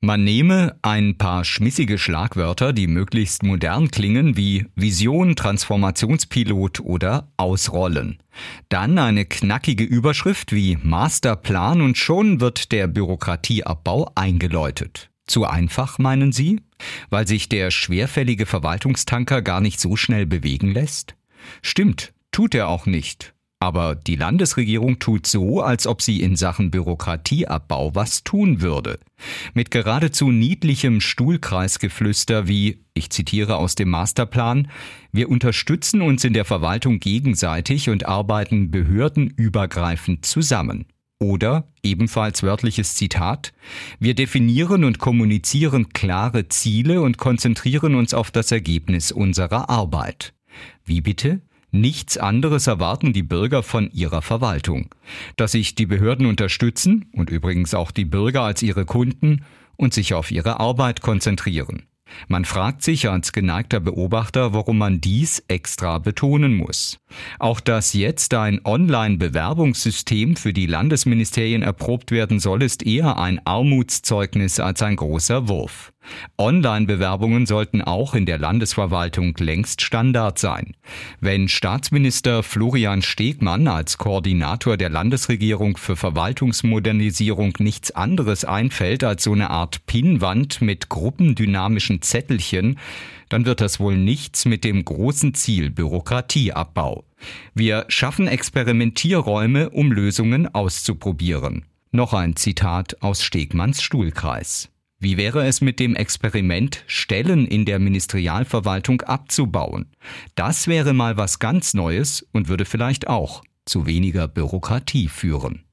Man nehme ein paar schmissige Schlagwörter, die möglichst modern klingen, wie Vision, Transformationspilot oder Ausrollen. Dann eine knackige Überschrift wie Masterplan und schon wird der Bürokratieabbau eingeläutet. Zu einfach, meinen Sie? Weil sich der schwerfällige Verwaltungstanker gar nicht so schnell bewegen lässt? Stimmt, tut er auch nicht. Aber die Landesregierung tut so, als ob sie in Sachen Bürokratieabbau was tun würde. Mit geradezu niedlichem Stuhlkreisgeflüster wie, ich zitiere aus dem Masterplan, wir unterstützen uns in der Verwaltung gegenseitig und arbeiten behördenübergreifend zusammen. Oder, ebenfalls wörtliches Zitat, wir definieren und kommunizieren klare Ziele und konzentrieren uns auf das Ergebnis unserer Arbeit. Wie bitte? Nichts anderes erwarten die Bürger von ihrer Verwaltung. Dass sich die Behörden unterstützen und übrigens auch die Bürger als ihre Kunden und sich auf ihre Arbeit konzentrieren. Man fragt sich als geneigter Beobachter, warum man dies extra betonen muss. Auch dass jetzt ein Online-Bewerbungssystem für die Landesministerien erprobt werden soll, ist eher ein Armutszeugnis als ein großer Wurf. Online-Bewerbungen sollten auch in der Landesverwaltung längst Standard sein. Wenn Staatsminister Florian Stegmann als Koordinator der Landesregierung für Verwaltungsmodernisierung nichts anderes einfällt als so eine Art Pinnwand mit gruppendynamischen Zettelchen, dann wird das wohl nichts mit dem großen Ziel Bürokratieabbau. Wir schaffen Experimentierräume, um Lösungen auszuprobieren. Noch ein Zitat aus Stegmanns Stuhlkreis. Wie wäre es mit dem Experiment, Stellen in der Ministerialverwaltung abzubauen? Das wäre mal was ganz Neues und würde vielleicht auch zu weniger Bürokratie führen.